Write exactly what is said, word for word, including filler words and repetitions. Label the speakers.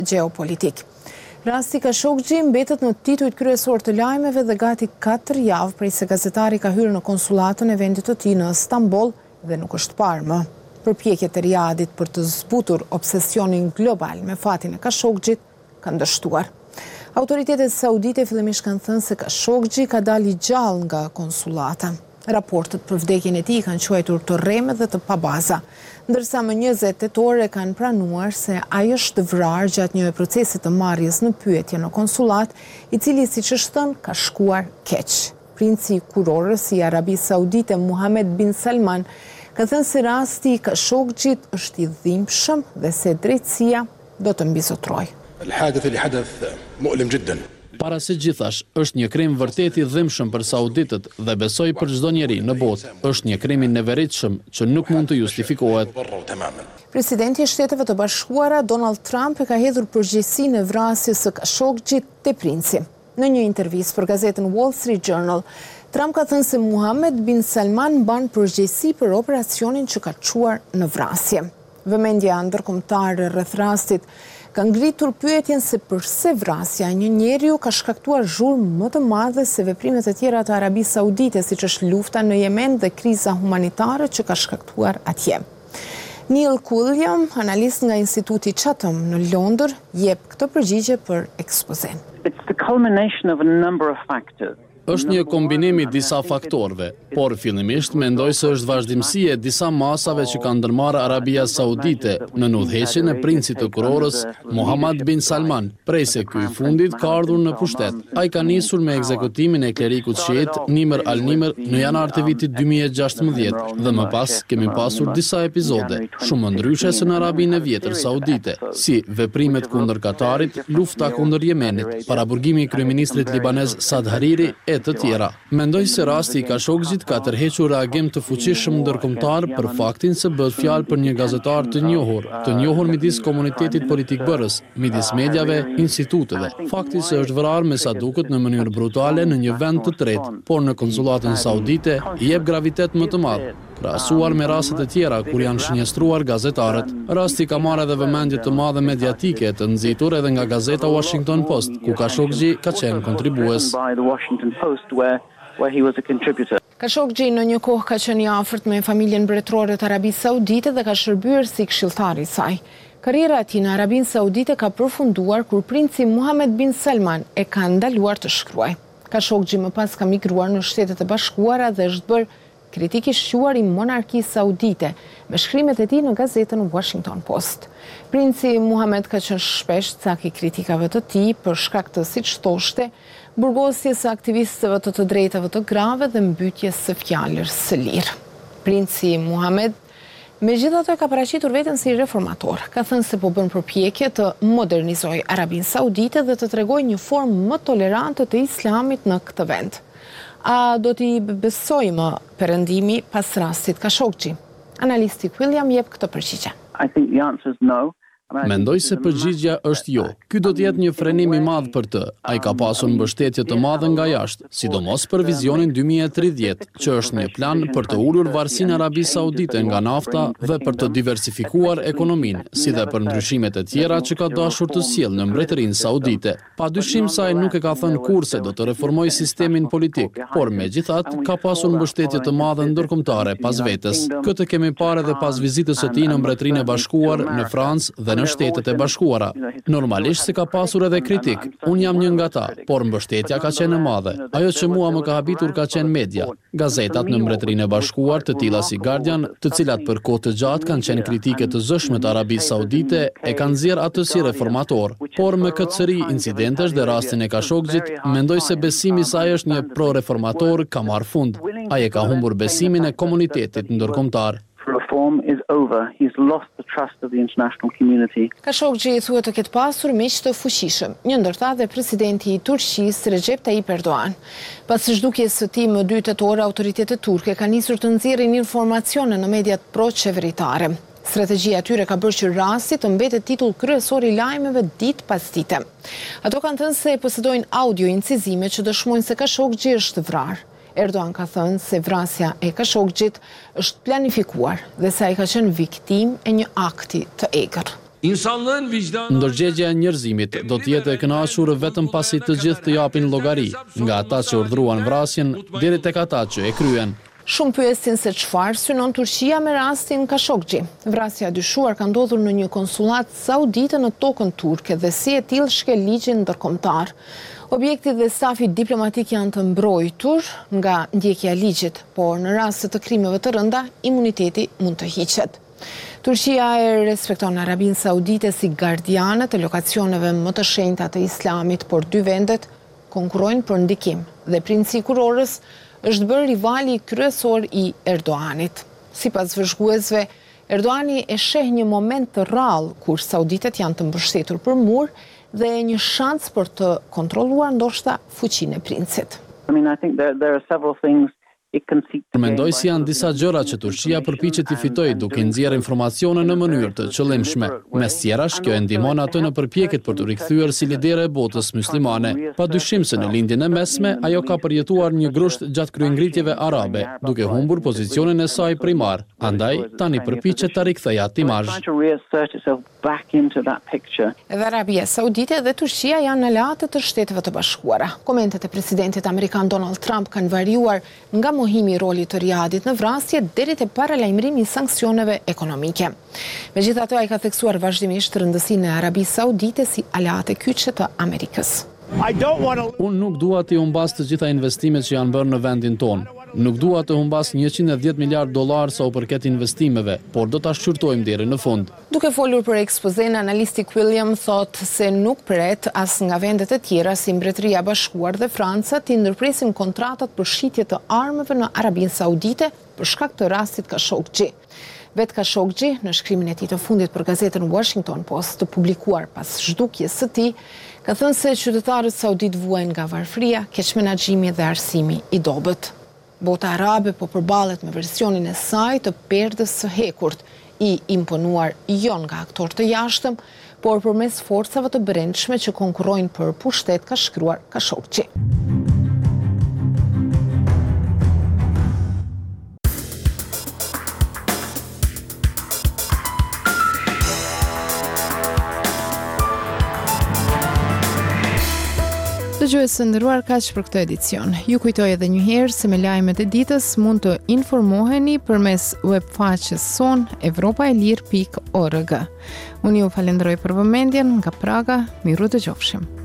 Speaker 1: gjeopolitik. Rasti Khashoggi mbetet në titujt kryesor të lajmeve dhe gati katër javë prej se gazetari ka hyrë në konsulatën e vendit të tij në Stamboll dhe nuk është parë më. Përpjekjet e Riyadit për të zbutur obsesionin global me fatin e Khashoggit kanë dështuar. Autoritetet saudite fillimisht kanë thënë se Khashoggi ka dalë i gjallë nga konsulata. Raportet për vdekjen e tij kanë quajtur të rreme dhe të pabaza, ndërsa më njëzet tetore kanë pranuar se ai është vrarë gjatë një procesi të marrjes në pyetje në konsulat, i cili siç është thënë ka shkuar keq. Princi i kurorës i Arabisë Saudite Mohammed bin Salman ka thënë se rasti i Khashoggit është i dhimbshëm dhe se drejtësia do të mbizotrojë.
Speaker 2: Para se gjithash, është një krim vërtet i dhimbshëm për sauditët dhe besoj për çdo njeri në botë, është një krim i neveritshëm që nuk mund të justifikohet.
Speaker 1: Presidenti i Shteteve të Bashkuara Donald Trump e ka hedhur përgjegjësinë e vrasjes së Khashoggit te princi. Në një intervistë për gazetën Wall Street Journal, Trump ka thënë se Mohammed bin Salman mban përgjegjësi për operacionin që ka çuar në vrasje. Vëmendja ndërkombëtare rreth rastit ka ngritur pyetjen se përse vrasja e një njeriu ka shkaktuar zhurmë më të madhe se veprimet e tjera të Arabisë Saudite, siç është lufta në Yemen dhe kriza humanitare që ka shkaktuar atje. Neil Quilliam, analist nga Instituti Chatham në Londër, jep këtë përgjigje për ekspozen.
Speaker 3: It's the culmination of a number of factors.
Speaker 2: Është një kombinim i disa faktorëve, por fillimisht mendoj se është vazhdimsi e disa masave që kanë ndërmarrë Arabia Saudite në udhëheqjen e princit të kurorës Mohammed bin Salman, prej se ky i fundit ka ardhur në pushtet. Ai ka nisur me ekzekutimin e klerikut shiit Nimr al-Nimr në janar të vitit dy mijë e gjashtëmbëdhjetë dhe më pas kemi pasur disa epizode, shumë ndryshe se në Arabinë e Vjetër Saudite, si veprimet kundër Katarit, lufta kundër Yemenit, paraburgimi i kryeministrit libanez Saad Hariri e të tjera. Mendoj se rasti i Khashoggit ka tërhequr reagim të fuqishëm ndërkombëtar për faktin se bëhet fjalë për një gazetar të njohur, të njohur midis komunitetit politik bërës, midis mediave, instituteve. Fakti se është vrarë me sa duket në mënyrë brutale në një vend të tretë, por në konsulatën saudite i jep gravitet më të madh, krahasuar me rastet e tjera kur janë shënjestruar gazetarët. Rasti ka marrë edhe vëmendje të madhe mediatike të nxitur edhe nga gazeta Washington Post, ku Khashoggi ka qenë kontribues.
Speaker 1: Khashoggi në një kohë ka qenë i afërt me familjen mbretërore të Arabisë Saudite dhe ka shërbyer si këshilltar i saj. Karriera e tij në Arabinë Saudite ka përfunduar kur princi Mohammed bin Salman e ka ndaluar të shkruajë. Khashoggi më pas ka migruar në Shtetet e Bashkuara dhe është bërë kritik i shquar i monarkisë saudite me shkrimet e tij në gazetën Washington Post. Princi Mohammed ka qenë shpesh cak i kritikave të tij për shkak të, siç thoshte, burgosjes së aktivistëve të të drejtave të grave dhe mbytjes së fjalës së lirë. Princi Mohammed megjithatë ka paraqitur veten si reformator. Ka thënë se po bën përpjekje të modernizojë Arabinë Saudite dhe të tregojë një formë më tolerante të islamit në këtë vend. A do t'i besojmë perëndimi pas rastit Khashoggi? Analisti William jep këtë përgjigje.
Speaker 3: I think the answer is no.
Speaker 2: Mendoj se përgjigjja është jo. Ky do të jetë një frenim i madh për të. Ai ka pasur mbështetje të madhe nga jashtë, sidomos për vizionin dy mijë e tridhjetë, që është një plan për të ulur varësinë Arabisë Saudite nga nafta dhe për të diversifikuar ekonominë, si dhe për ndryshimet e tjera që ka dashur të sjellë në Mbretërinë Saudite. Padyshim se ai nuk e ka thënë kurrë se do të reformojë sistemin politik, por megjithatë ka pasur mbështetje të madhe ndërkombëtare pas vetes. Këtë kemi parë edhe pas vizitës së tij në Mbretërinë e Bashkuar, në Francë dhe në Shtetet e Bashkuara. Normalisht se ka pasur edhe kritik, unë jam një nga ta, por mbështetja ka qenë e madhe. Ajo që mua më ka habitur ka qenë media, gazetat në Mbretërinë e Bashkuar, të tilla si Guardian, të cilat për kohë të gjatë kanë qenë kritike të zëshme të Arabisë Saudite, e kanë nxjerrë atë si reformator. Por me këtë seri incidentesh dhe rastin e Khashoggit, mendoj se besimi i saj është një pro-reformator ka marrë fund. Ai e ka humbur besimin e komunitetit ndërkombëtar.
Speaker 3: Reform is over. He's lost the trust of the international community.
Speaker 1: Khashoggi thuhet të ketë pasur miq të fuqishëm, një ndërta dhe presidenti i Turqisë Recep Tayyip Erdogan. Pas zhdukjes së tij më dy tetor, autoritetet turke kanë nisur të nxjerrin informacione në mediat pro-qeveritare. Strategjia e tyre ka bërë që rasti të mbetet titull kryesor i lajmeve ditë pas dite. Ato kanë thënë se posedojnë audio incizime që dëshmojnë se Khashoggi është vrarë. Erdogan ka thënë se vrasja e Khashoggit është planifikuar dhe se ai ka qenë viktimë e një akti të egër.
Speaker 2: Ndërgjegja e njerëzimit do të jetë e kënaqur vetëm pasi të gjithë të japin llogari, nga ata që urdhruan vrasjen deri tek ata që e kryen.
Speaker 1: Shumë pyesin se çfarë synon Turqia me rastin Khashoggi. Vrasja e dyshuar ka ndodhur në një konsullat saudite në tokën turke dhe si e tillë shkel ligjin ndërkombëtar. Objekti dhe stafi diplomatik janë të mbrojtur nga ndjekja e ligjit, por në rast të krimeve të rënda, imuniteti mund të hiqet. Turqia e respekton Arabinë Saudite si gardiane të lokacioneve më të shenjta të Islamit, por dy vendet konkurrojnë për ndikim dhe princi i kurorës është bërë rivali kryesor i Erdoganit. Sipas vëzhguesve, Erdogani e sheh një moment të rrallë kur sauditet janë të mbështetur për mur dhe një shans për të kontrolluar ndoshta fuqinë e princit.
Speaker 3: I mean, I think there, there are several things it can seek to
Speaker 2: Mendoj
Speaker 3: gain
Speaker 2: si janë disa gjëra që Turqia përpiqet të fitojë duke nxjerrë informacione në mënyrë të qëllimshme. Mes tjerash, kjo e ndihmon atë në përpjekjet për të rikthyer si lidere e botës muslimane. Padyshim se në lindjen e mesme ajo ka përjetuar një grusht gjatë kryengritjeve arabe, duke humbur pozicionin e saj primar. Andaj tani përpiqet ta rikthejë atë imazh.
Speaker 3: trying to reassert itself back into that picture.
Speaker 1: Edhe Arabia Saudite dhe Turqia janë aleate të Shteteve të Bashkuara. Komentet e presidentit amerikan Donald Trump kanë variuar nga mohimi i rolit të Riyadit në vrasje deri te paralajmërimi i sanksioneve ekonomike. Megjithatë, ai ka theksuar vazhdimisht rëndësinë e Arabisë Saudite si aleate kyçe të Amerikës.
Speaker 2: Unë nuk dua të humbas të gjitha investimet që janë bërë në vendin tonë. Nuk dua të humbas njëqind e dhjetë miliardë dollar sa u përket investimeve, por do ta shqyrtojmë deri në fund.
Speaker 1: Duke folur për ekspozen, analisti William thot se nuk pret as nga vendet e tjera si Mbretëria e Bashkuar dhe Franca të ndërpresin kontratat për shitje të armëve në Arabinë Saudite për shkak të rastit Khashoggi. Vet Khashoggi, në shkrimin e tij të fundit për gazetën Washington Post, të publikuar pas zhdukjes së tij, ka thënë se qytetarët saudit vuajnë nga varfëria, keqmenaxhimi dhe arsimi i dobët. Bota arabe po përballet me versionin e saj të perdës së hekurt, i imponuar jo nga aktorë të jashtëm, por përmes forcave të brendshme që konkurrojnë për pushtet, ka shkruar Khashoggi. Dëgjues të nderuar, kaq për këtë edicion. Ju kujtoj edhe një herë se me lajmet e ditës mund të informoheni përmes webfaqes son evropaelir pikë org. Unë ju falenderoj për vëmendjen nga Praga, miru dëgjofshim.